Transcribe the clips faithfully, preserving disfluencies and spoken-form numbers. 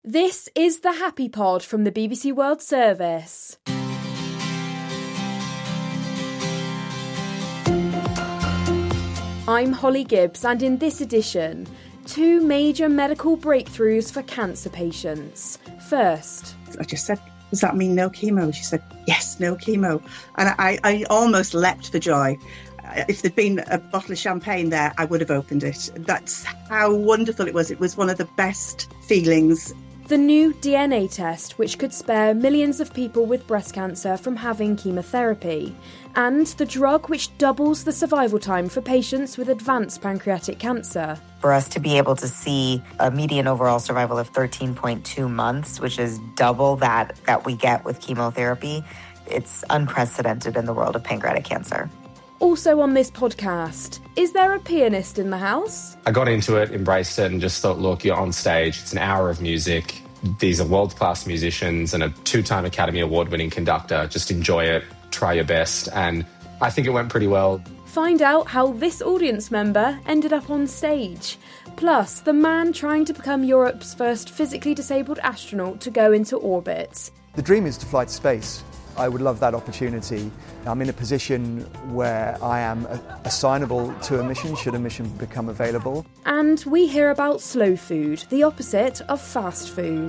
This is the Happy Pod from the B B C World Service. I'm Holly Gibbs, and in this edition, two major medical breakthroughs for cancer patients. First, I just said, does that mean no chemo? She said, yes, no chemo. And I, I almost leapt for joy. If there'd been a bottle of champagne there, I would have opened it. That's how wonderful it was. It was one of the best feelings. The new D N A test, which could spare millions of people with breast cancer from having chemotherapy, and the drug which doubles the survival time for patients with advanced pancreatic cancer. For us to be able to see a median overall survival of thirteen point two months, which is double that that we get with chemotherapy, it's unprecedented in the world of pancreatic cancer. Also on this podcast, is there a pianist in the house? I got into it, embraced it, and just thought, look, you're on stage. It's an hour of music. These are world-class musicians and a two-time Academy Award-winning conductor. Just enjoy it, try your best, and I think it went pretty well. Find out how this audience member ended up on stage. Plus, the man trying to become Europe's first physically disabled astronaut to go into orbit. The dream is to fly to space. I would love that opportunity. I'm in a position where I am assignable to a mission should a mission become available. And we hear about slow food, the opposite of fast food.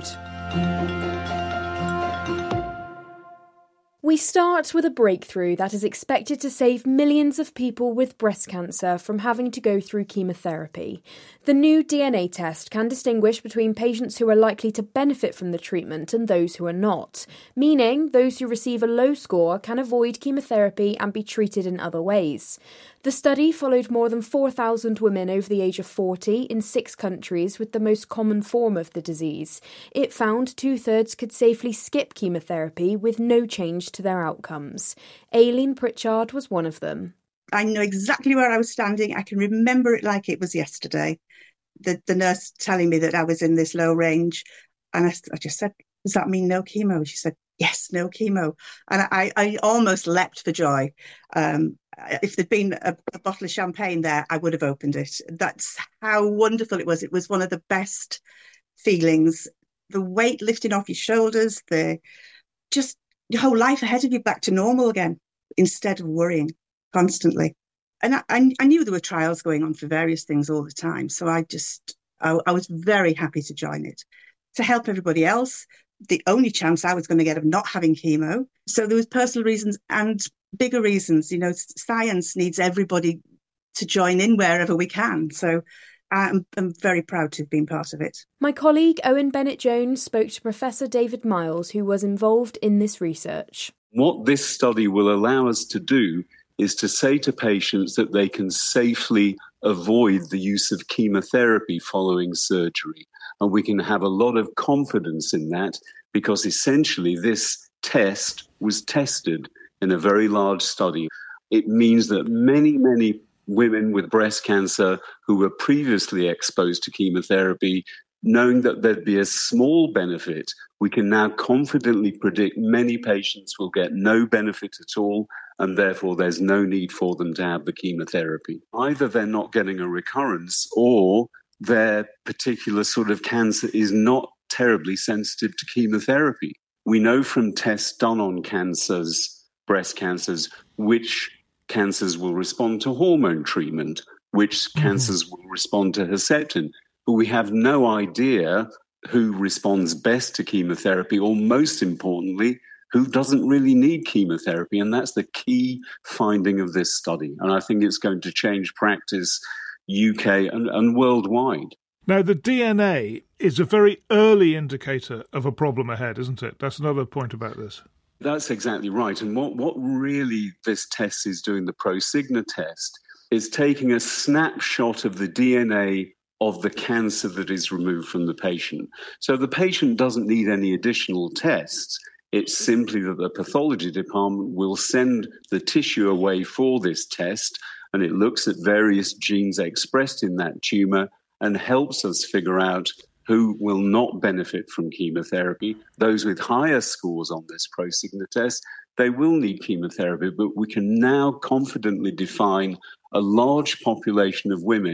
We start with a breakthrough that is expected to save millions of people with breast cancer from having to go through chemotherapy. The new D N A test can distinguish between patients who are likely to benefit from the treatment and those who are not, meaning those who receive a low score can avoid chemotherapy and be treated in other ways. The study followed more than four thousand women over the age of forty in six countries with the most common form of the disease. It found two-thirds could safely skip chemotherapy with no change to their outcomes. Aileen Pritchard was one of them. I know exactly where I was standing. I can remember it like it was yesterday. The, the nurse telling me that I was in this low range. And I, I just said, does that mean no chemo? She said, yes, no chemo. And I, I almost leapt for joy. Um, if there'd been a, a bottle of champagne there, I would have opened it. That's how wonderful it was. It was one of the best feelings. The weight lifting off your shoulders, the just your whole life ahead of you back to normal again, instead of worrying constantly. And I, I, I knew there were trials going on for various things all the time. So I just, I, I was very happy to join it, to help everybody else. The only chance I was going to get of not having chemo. So there was personal reasons and bigger reasons. You know, science needs everybody to join in wherever we can. So I'm, I'm very proud to have been part of it. My colleague Owen Bennett-Jones spoke to Professor David Miles, who was involved in this research. What this study will allow us to do is to say to patients that they can safely avoid the use of chemotherapy following surgery. And we can have a lot of confidence in that because essentially this test was tested in a very large study. It means that many, many women with breast cancer who were previously exposed to chemotherapy, knowing that there'd be a small benefit, we can now confidently predict many patients will get no benefit at all, and therefore there's no need for them to have the chemotherapy. Either they're not getting a recurrence or their particular sort of cancer is not terribly sensitive to chemotherapy. We know from tests done on cancers, breast cancers, which cancers will respond to hormone treatment, which mm-hmm. cancers will respond to Herceptin. But we have no idea who responds best to chemotherapy, or most importantly, who doesn't really need chemotherapy. And that's the key finding of this study. And I think it's going to change practice U K and, and worldwide. Now, the D N A is a very early indicator of a problem ahead, isn't it? That's another point about this. That's exactly right. And what, what really this test is doing, the Prosigna test, is taking a snapshot of the D N A of the cancer that is removed from the patient. So the patient doesn't need any additional tests. It's simply that the pathology department will send the tissue away for this test, and it looks at various genes expressed in that tumour and helps us figure out who will not benefit from chemotherapy. Those with higher scores on this Prosigna test, they will need chemotherapy, but we can now confidently define a large population of women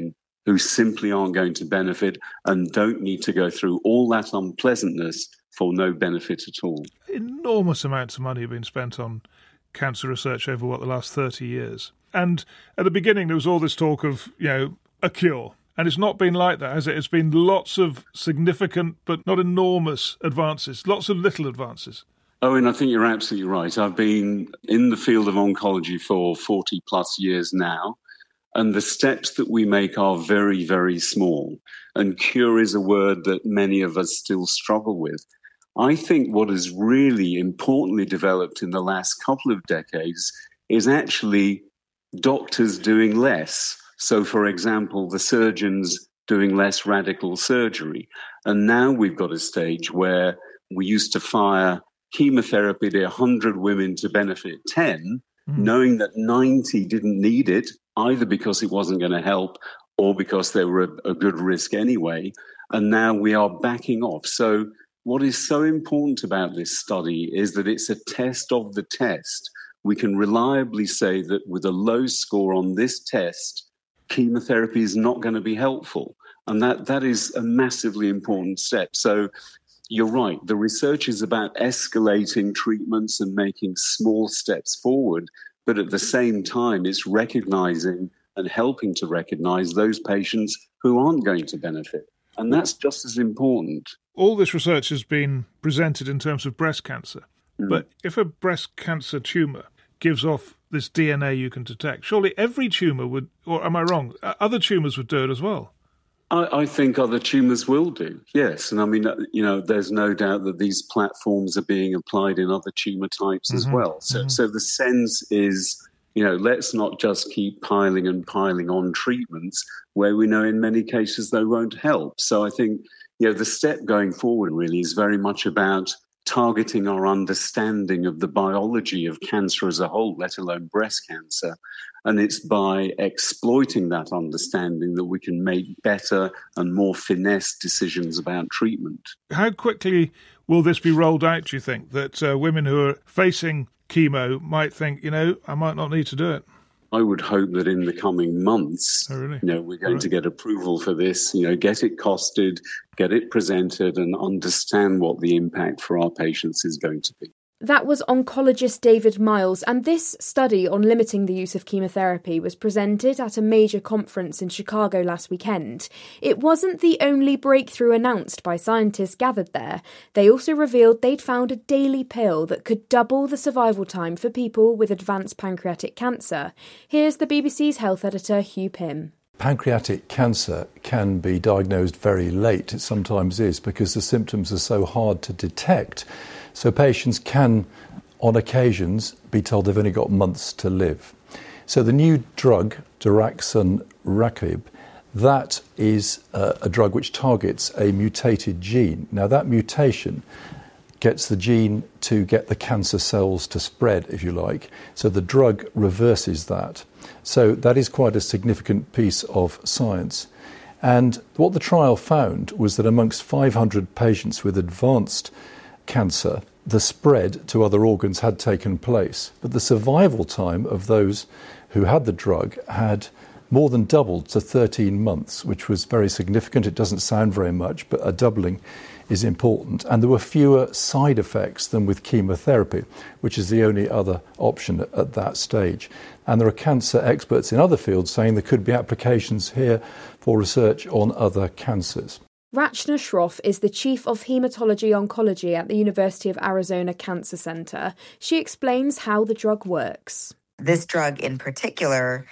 who simply aren't going to benefit and don't need to go through all that unpleasantness for no benefit at all. Enormous amounts of money have been spent on cancer research over, what, the last thirty years. And at the beginning, there was all this talk of, you know, a cure. And it's not been like that, has it? It's been lots of significant but not enormous advances, lots of little advances. Oh, and I think you're absolutely right. I've been in the field of oncology for forty plus years now, and the steps that we make are very, very small. And cure is a word that many of us still struggle with. I think what has really importantly developed in the last couple of decades is actually doctors doing less. So, for example, the surgeons doing less radical surgery. And now we've got a stage where we used to fire chemotherapy to one hundred women to benefit ten, mm. knowing that ninety didn't need it, either because it wasn't going to help or because they were a, a good risk anyway. And now we are backing off. So what is so important about this study is that it's a test of the test. We can reliably say that with a low score on this test, chemotherapy is not going to be helpful. And that, that is a massively important step. So you're right. The research is about escalating treatments and making small steps forward. But at the same time, it's recognizing and helping to recognize those patients who aren't going to benefit. And that's just as important. All this research has been presented in terms of breast cancer. Mm. But if a breast cancer tumour gives off this D N A you can detect, surely every tumour would, or am I wrong, other tumours would do it as well? I, I think other tumours will do, yes. And I mean, you know, there's no doubt that these platforms are being applied in other tumour types mm-hmm. as well. So, mm-hmm. so the sense is, you know, let's not just keep piling and piling on treatments where we know in many cases they won't help. So I think, you know, the step going forward really is very much about targeting our understanding of the biology of cancer as a whole, let alone breast cancer. And it's by exploiting that understanding that we can make better and more finesse decisions about treatment. How quickly will this be rolled out, do you think, that uh, women who are facing chemo might think, you know, I might not need to do it? I would hope that in the coming months, oh, really? you know, we're going right. to get approval for this, you know, get it costed, get it presented and understand what the impact for our patients is going to be. That was oncologist David Miles, and this study on limiting the use of chemotherapy was presented at a major conference in Chicago last weekend. It wasn't the only breakthrough announced by scientists gathered there. They also revealed they'd found a daily pill that could double the survival time for people with advanced pancreatic cancer. Here's the B B C's health editor, Hugh Pym. Pancreatic cancer can be diagnosed very late. It sometimes is because the symptoms are so hard to detect. So patients can, on occasions, be told they've only got months to live. So the new drug, daraxonrasib, that is uh, a drug which targets a mutated gene. Now that mutation gets the gene to get the cancer cells to spread, if you like. So the drug reverses that. So that is quite a significant piece of science. And what the trial found was that amongst five hundred patients with advanced cancer, the spread to other organs had taken place. But the survival time of those who had the drug had more than doubled to thirteen months, which was very significant. It doesn't sound very much, but a doubling is important. And there were fewer side effects than with chemotherapy, which is the only other option at, at that stage. And there are cancer experts in other fields saying there could be applications here for research on other cancers. Rachna Shroff is the Chief of Haematology Oncology at the University of Arizona Cancer Center. She explains how the drug works. This drug in particular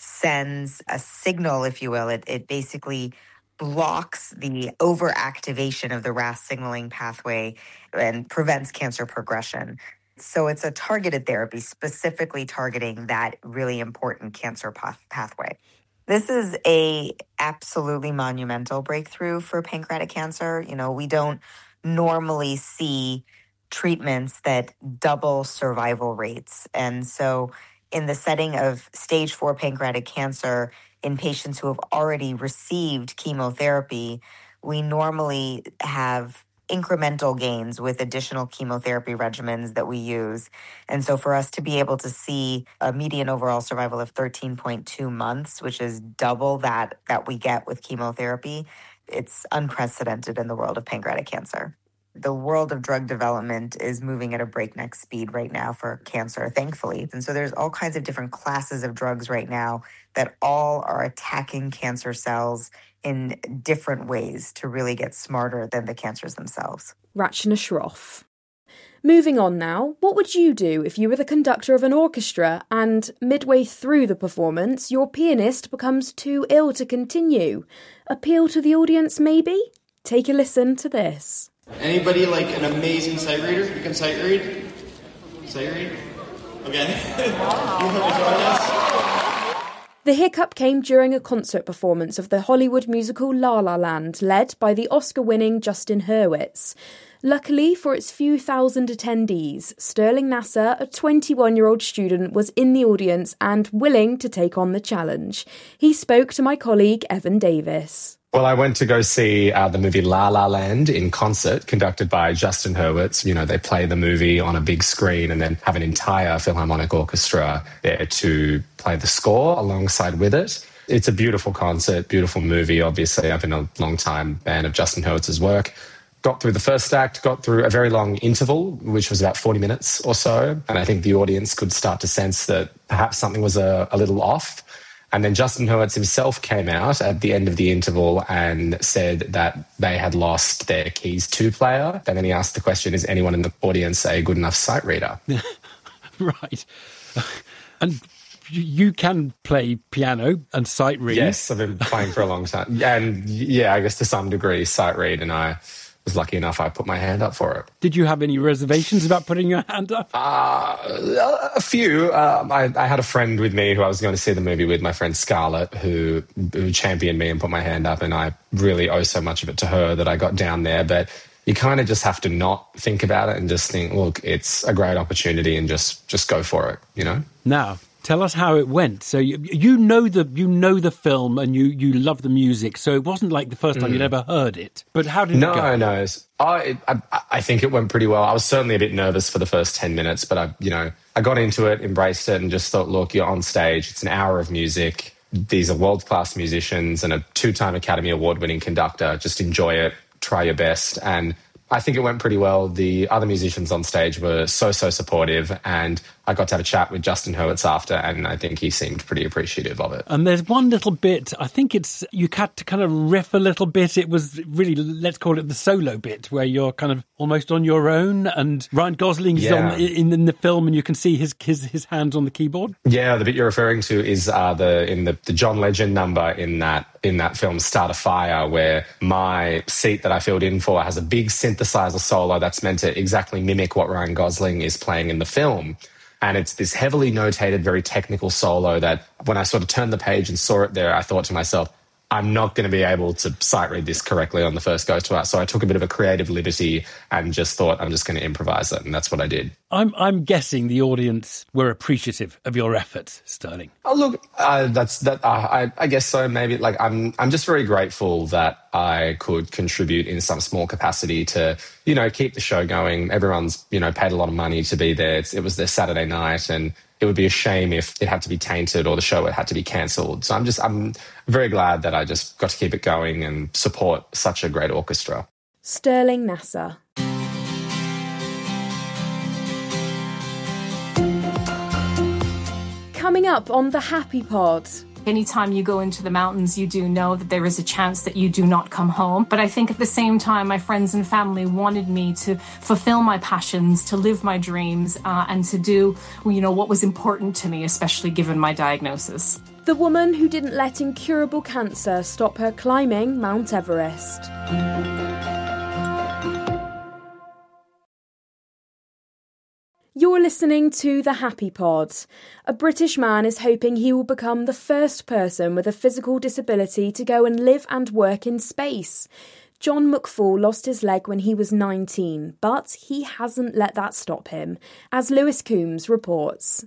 sends a signal, if you will. It, it basically blocks the overactivation of the R A S signaling pathway and prevents cancer progression. So it's a targeted therapy specifically targeting that really important cancer path- pathway. This is a absolutely monumental breakthrough for pancreatic cancer. You know, we don't normally see treatments that double survival rates. And so in the setting of stage four pancreatic cancer in patients who have already received chemotherapy, we normally have incremental gains with additional chemotherapy regimens that we use. And so for us to be able to see a median overall survival of thirteen point two months, which is double that that we get with chemotherapy, it's unprecedented in the world of pancreatic cancer. The world of drug development is moving at a breakneck speed right now for cancer, thankfully. And so there's all kinds of different classes of drugs right now that all are attacking cancer cells in different ways to really get smarter than the cancers themselves. Rachna Shroff. Moving on now, what would you do if you were the conductor of an orchestra and, midway through the performance, your pianist becomes too ill to continue? Appeal to the audience, maybe? Take a listen to this. Anybody like an amazing sight reader? You can sight read? Sight read? Okay. You want to join us? The hiccup came during a concert performance of the Hollywood musical La La Land, led by the Oscar-winning Justin Hurwitz. Luckily for its few thousand attendees, Sterling Nasser, a twenty-one-year-old student, was in the audience and willing to take on the challenge. He spoke to my colleague Evan Davis. Well, I went to go see uh, the movie La La Land in concert, conducted by Justin Hurwitz. You know, they play the movie on a big screen and then have an entire Philharmonic Orchestra there to play the score alongside with it. It's a beautiful concert, beautiful movie, obviously. I've been a long time fan of Justin Hurwitz's work. Got through the first act, got through a very long interval, which was about forty minutes or so. And I think the audience could start to sense that perhaps something was a, a little off. And then Justin Hurwitz himself came out at the end of the interval and said that they had lost their keys two player. And then he asked the question, is anyone in the audience a good enough sight reader? Right. And you can play piano and sight read. Yes, I've been playing for a long time. And yeah, I guess to some degree sight read, and I was lucky enough I put my hand up for it. Did you have any reservations about putting your hand up? Uh, a few. Um, I, I had a friend with me who I was going to see the movie with, my friend Scarlett, who, who championed me and put my hand up, and I really owe so much of it to her that I got down there. But you kind of just have to not think about it and just think, look, it's a great opportunity and just, just go for it, you know? Now, tell us how it went. So you, you know the you know the film and you, you love the music. So it wasn't like the first time mm. you'd ever heard it. But how did no, it go? No, no. I, I I think it went pretty well. I was certainly a bit nervous for the first ten minutes, but I you know I got into it, embraced it, and just thought, look, you're on stage. It's an hour of music. These are world class musicians and a two time Academy Award winning conductor. Just enjoy it. Try your best. And I think it went pretty well. The other musicians on stage were so, so supportive, and I got to have a chat with Justin Hurwitz after, and I think he seemed pretty appreciative of it. And there's one little bit, I think it's, you had to kind of riff a little bit. It was really, let's call it the solo bit, where you're kind of almost on your own, and Ryan Gosling is yeah. on, in, in the film, and you can see his, his his hands on the keyboard. Yeah, the bit you're referring to is uh, the in the, the John Legend number in that in that film Start a Fire, where my seat that I filled in for has a big synthesizer solo that's meant to exactly mimic what Ryan Gosling is playing in the film. And it's this heavily notated, very technical solo that when I sort of turned the page and saw it there, I thought to myself, I'm not going to be able to sight read this correctly on the first go to it. So I took a bit of a creative liberty and just thought I'm just going to improvise it. And that's what I did. I'm I'm guessing the audience were appreciative of your efforts, Sterling. Oh, look, uh, that's that. Uh, I, I guess so. Maybe like I'm I'm just very grateful that I could contribute in some small capacity to, you know, keep the show going. Everyone's, you know, paid a lot of money to be there. It's, it was their Saturday night, and it would be a shame if it had to be tainted or the show had to be cancelled. So I'm just, I'm very glad that I just got to keep it going and support such a great orchestra. Sterling Nasser. Coming up on the Happy Pod. Anytime you go into the mountains, you do know that there is a chance that you do not come home. But I think at the same time, my friends and family wanted me to fulfill my passions, to live my dreams, uh, and to do, you know, what was important to me, especially given my diagnosis. The woman who didn't let incurable cancer stop her climbing Mount Everest. You're listening to The Happy Pod. A British man is hoping he will become the first person with a physical disability to go and live and work in space. John McFall lost his leg when he was nineteen, but he hasn't let that stop him, as Lewis Coombs reports.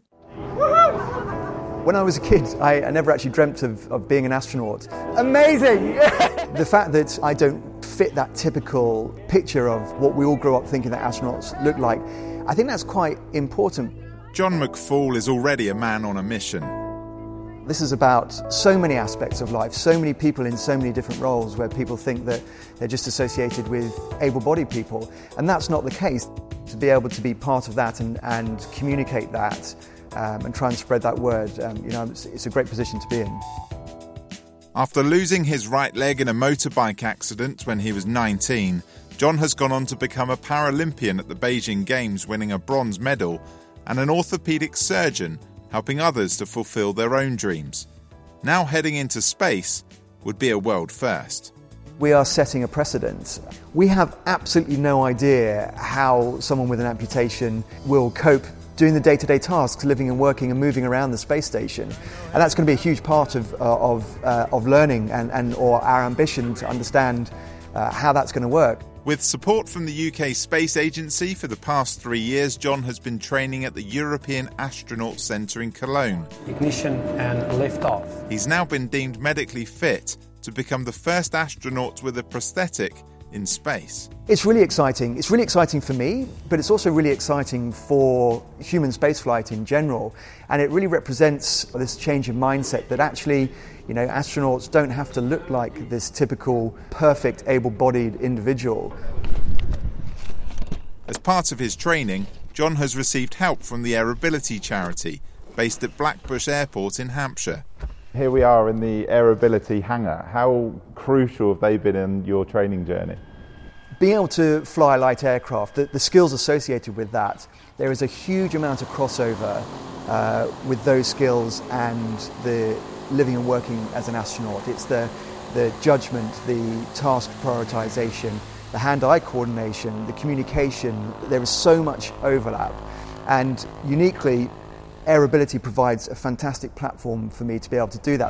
When I was a kid, I, I never actually dreamt of, of being an astronaut. Amazing! The fact that I don't fit that typical picture of what we all grow up thinking that astronauts look like, I think that's quite important. John McFall is already a man on a mission. This is about so many aspects of life, so many people in so many different roles where people think that they're just associated with able-bodied people, and that's not the case. To be able to be part of that and, and communicate that um, and try and spread that word, um, you know, it's, it's a great position to be in. After losing his right leg in a motorbike accident when he was nineteen, John has gone on to become a Paralympian at the Beijing Games, winning a bronze medal, and an orthopaedic surgeon, helping others to fulfill their own dreams. Now heading into space would be a world first. We are setting a precedent. We have absolutely no idea how someone with an amputation will cope doing the day-to-day tasks, living and working and moving around the space station. And that's going to be a huge part of, uh, of, uh, of learning and, and or our ambition to understand uh, how that's going to work. With support from the U K Space Agency for the past three years, John has been training at the European Astronaut Centre in Cologne. Ignition and liftoff. He's now been deemed medically fit to become the first astronaut with a prosthetic in space. It's really exciting. It's really exciting for me, but it's also really exciting for human spaceflight in general. And it really represents this change in mindset that actually, you know, astronauts don't have to look like this typical, perfect, able-bodied individual. As part of his training, John has received help from the Airability charity, based at Blackbush Airport in Hampshire. Here we are in the Airability hangar. How crucial have they been in your training journey? Being able to fly a light aircraft, the, the skills associated with that, there is a huge amount of crossover uh, with those skills and the living and working as an astronaut. It's the, the judgment, the task prioritization, the hand-eye coordination, the communication. There is so much overlap. And uniquely, Airability provides a fantastic platform for me to be able to do that.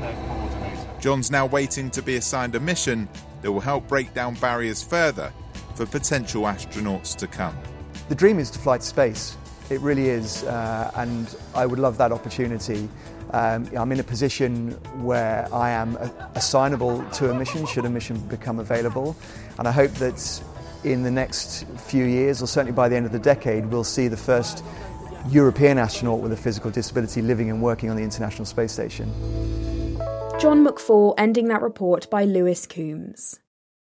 John's now waiting to be assigned a mission that will help break down barriers further for potential astronauts to come. The dream is to fly to space. It really is, uh, and I would love that opportunity. Um, I'm in a position where I am assignable to a mission should a mission become available, and I hope that in the next few years, or certainly by the end of the decade, we'll see the first European astronaut with a physical disability living and working on the International Space Station. John McFall ending that report by Lewis Coombs.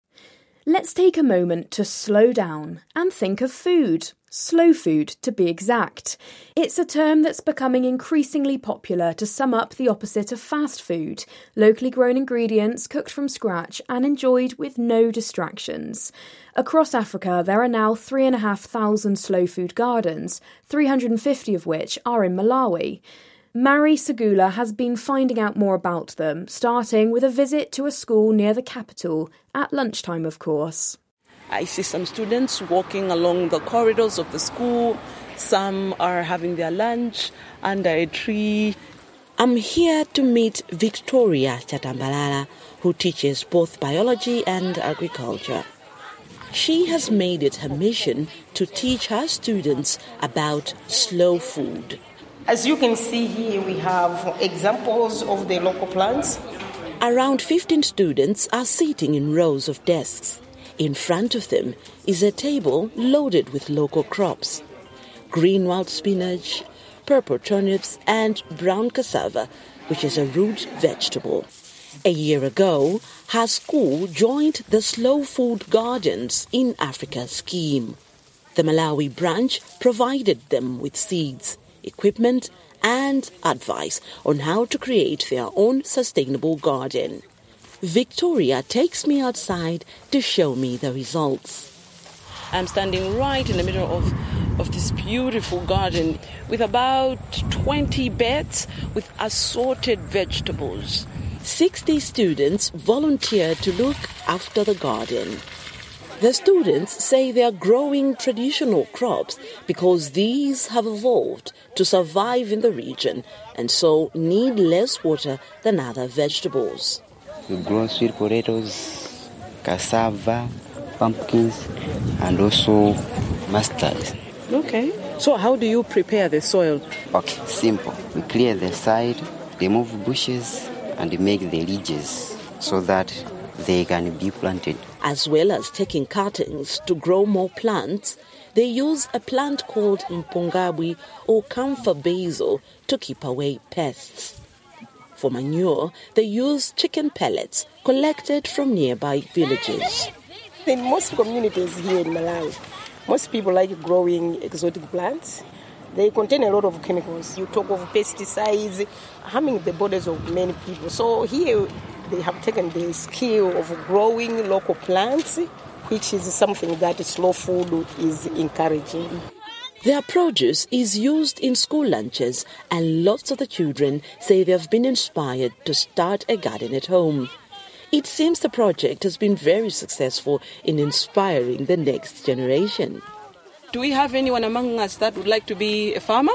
Let's take a moment to slow down and think of food. Slow food, to be exact. It's a term that's becoming increasingly popular to sum up the opposite of fast food. Locally grown ingredients, cooked from scratch and enjoyed with no distractions. Across Africa, there are now three and a half thousand slow food gardens, three hundred fifty of which are in Malawi. Mary Segula has been finding out more about them, starting with a visit to a school near the capital, at lunchtime of course. I see some students walking along the corridors of the school. Some are having their lunch under a tree. I'm here to meet Victoria Chatambalala, who teaches both biology and agriculture. She has made it her mission to teach her students about slow food. As you can see here, we have examples of the local plants. Around fifteen students are sitting in rows of desks. In front of them is a table loaded with local crops: green wild spinach, purple turnips, and brown cassava, which is a root vegetable. A year ago, her school joined the Slow Food Gardens in Africa scheme. The Malawi branch provided them with seeds, equipment, and advice on how to create their own sustainable garden. Victoria takes me outside to show me the results. I'm standing right in the middle of, of this beautiful garden with about twenty beds with assorted vegetables. sixty students volunteered to look after the garden. The students say they are growing traditional crops because these have evolved to survive in the region and so need less water than other vegetables. We grow sweet potatoes, cassava, pumpkins, and also mustard. Okay. So how do you prepare the soil? Okay, simple. We clear the side, remove bushes, and make the ridges so that they can be planted. As well as taking cuttings to grow more plants, they use a plant called mpongabwi or camphor basil to keep away pests. For manure, they use chicken pellets collected from nearby villages. In most communities here in Malawi, most people like growing exotic plants. They contain a lot of chemicals. You talk of pesticides harming the bodies of many people. So here they have taken the skill of growing local plants, which is something that slow food is encouraging. Their produce is used in school lunches, and lots of the children say they've been inspired to start a garden at home. It seems the project has been very successful in inspiring the next generation. Do we have anyone among us that would like to be a farmer?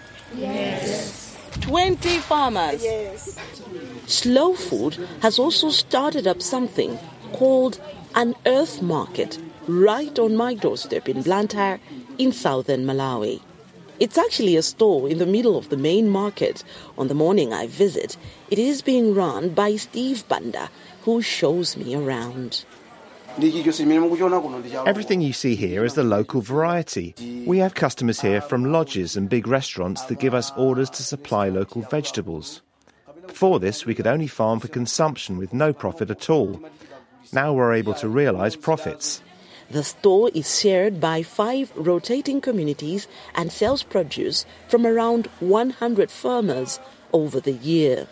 Yes. twenty farmers? Yes. Slow Food has also started up something called an Earth Market right on my doorstep in Blantyre in southern Malawi. It's actually a store in the middle of the main market. On the morning I visit, it is being run by Steve Banda, who shows me around. Everything you see here is the local variety. We have customers here from lodges and big restaurants that give us orders to supply local vegetables. Before this, we could only farm for consumption with no profit at all. Now we're able to realise profits. The store is shared by five rotating communities and sells produce from around one hundred farmers over the year.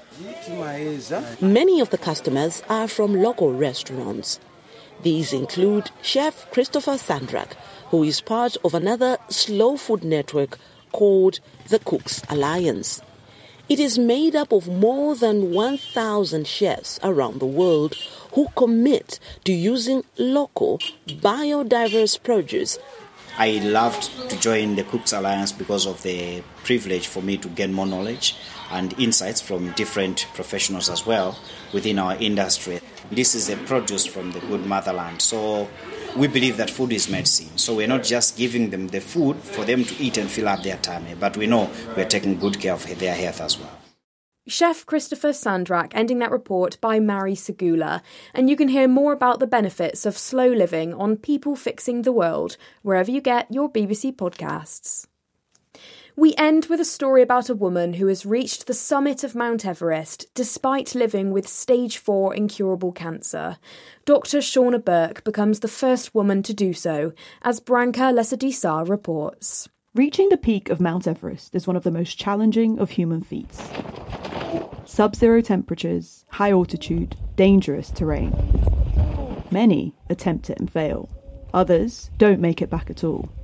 Many of the customers are from local restaurants. These include Chef Christopher Sandrak, who is part of another slow food network called the Cooks Alliance. It is made up of more than one thousand chefs around the world who commit to using local, biodiverse produce. I loved to join the Cooks Alliance because of the privilege for me to gain more knowledge and insights from different professionals as well within our industry. This is a produce from the good motherland. So we believe that food is medicine. So we're not just giving them the food for them to eat and fill up their tummy, but we know we're taking good care of their health as well. Chef Christopher Sandrak ending that report by Mari Segula. And you can hear more about the benefits of slow living on People Fixing the World, wherever you get your B B C podcasts. We end with a story about a woman who has reached the summit of Mount Everest despite living with stage four incurable cancer. Doctor Shauna Burke becomes the first woman to do so, as Branka Lesadisa reports. Reaching the peak of Mount Everest is one of the most challenging of human feats. Sub-zero temperatures, high altitude, dangerous terrain. Many attempt it and fail. Others don't make it back at all.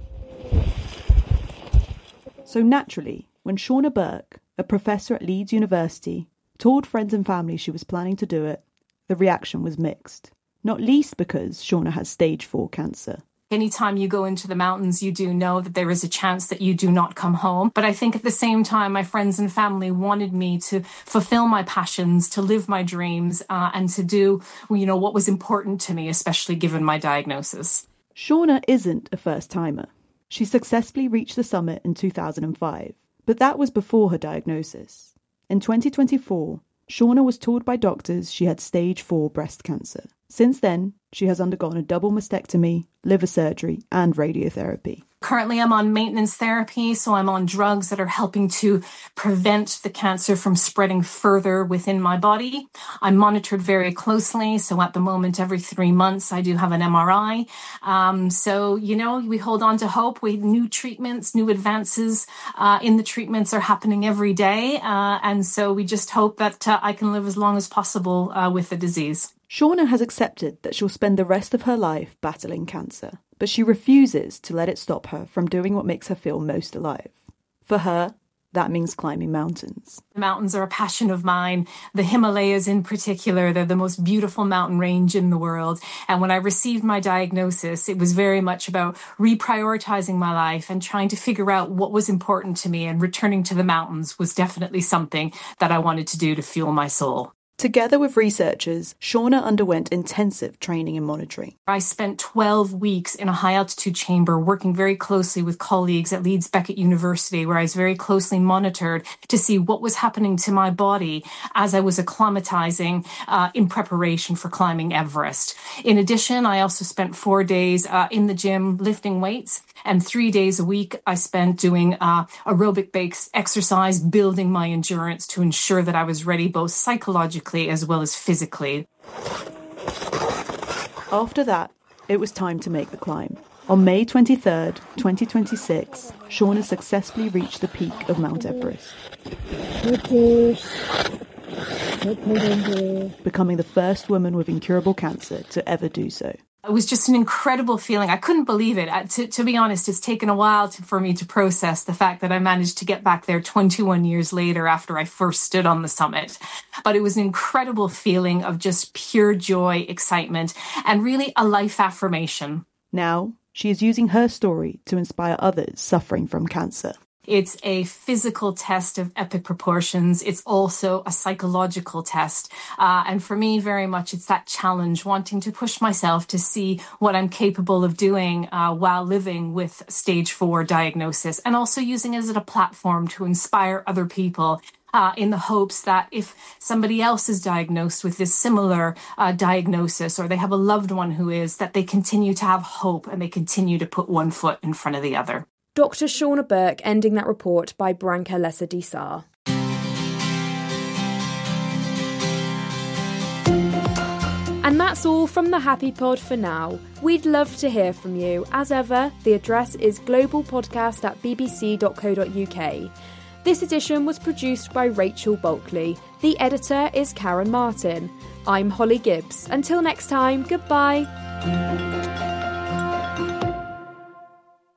So naturally, when Shauna Burke, a professor at Leeds University, told friends and family she was planning to do it, the reaction was mixed. Not least because Shauna has stage four cancer. Anytime you go into the mountains, you do know that there is a chance that you do not come home. But I think at the same time, my friends and family wanted me to fulfill my passions, to live my dreams, uh, and to do, you know, what was important to me, especially given my diagnosis. Shauna isn't a first-timer. She successfully reached the summit in two thousand five, but that was before her diagnosis. In twenty twenty-four, Shauna was told by doctors she had stage four breast cancer. Since then, she has undergone a double mastectomy, liver surgery, and radiotherapy. Currently, I'm on maintenance therapy, so I'm on drugs that are helping to prevent the cancer from spreading further within my body. I'm monitored very closely, so at the moment, every three months, I do have an M R I. Um, so, you know, we hold on to hope. We new treatments, new advances uh, in the treatments are happening every day, uh, and so we just hope that uh, I can live as long as possible uh, with the disease. Shauna has accepted that she'll spend the rest of her life battling cancer, but she refuses to let it stop her from doing what makes her feel most alive. For her, that means climbing mountains. The mountains are a passion of mine. The Himalayas in particular, they're the most beautiful mountain range in the world. And when I received my diagnosis, it was very much about reprioritizing my life and trying to figure out what was important to me, and returning to the mountains was definitely something that I wanted to do to fuel my soul. Together with researchers, Shauna underwent intensive training in monitoring. I spent twelve weeks in a high-altitude chamber working very closely with colleagues at Leeds Beckett University, where I was very closely monitored to see what was happening to my body as I was acclimatizing uh, in preparation for climbing Everest. In addition, I also spent four days uh, in the gym lifting weights, and three days a week I spent doing uh, aerobic-based exercise, building my endurance to ensure that I was ready both psychologically as well as physically. After that, it was time to make the climb. On May twenty-third, twenty twenty-six, Shauna successfully reached the peak of Mount Everest, becoming the first woman with incurable cancer to ever do so. It was just an incredible feeling. I couldn't believe it. To, to be honest, it's taken a while to, for me to process the fact that I managed to get back there twenty-one years later after I first stood on the summit. But it was an incredible feeling of just pure joy, excitement, and really a life affirmation. Now, she is using her story to inspire others suffering from cancer. It's a physical test of epic proportions. It's also a psychological test. Uh, and for me, very much, it's that challenge, wanting to push myself to see what I'm capable of doing uh, while living with stage four diagnosis, and also using it as a platform to inspire other people Uh, in the hopes that if somebody else is diagnosed with this similar uh, diagnosis, or they have a loved one who is, that they continue to have hope and they continue to put one foot in front of the other. Doctor Shauna Burke ending that report by Branka Lessa-Dissar. And that's all from the Happy Pod for now. We'd love to hear from you. As ever, the address is globalpodcast at b b c dot co dot u k. This edition was produced by Rachel Bulkley. The editor is Karen Martin. I'm Holly Gibbs. Until next time, goodbye.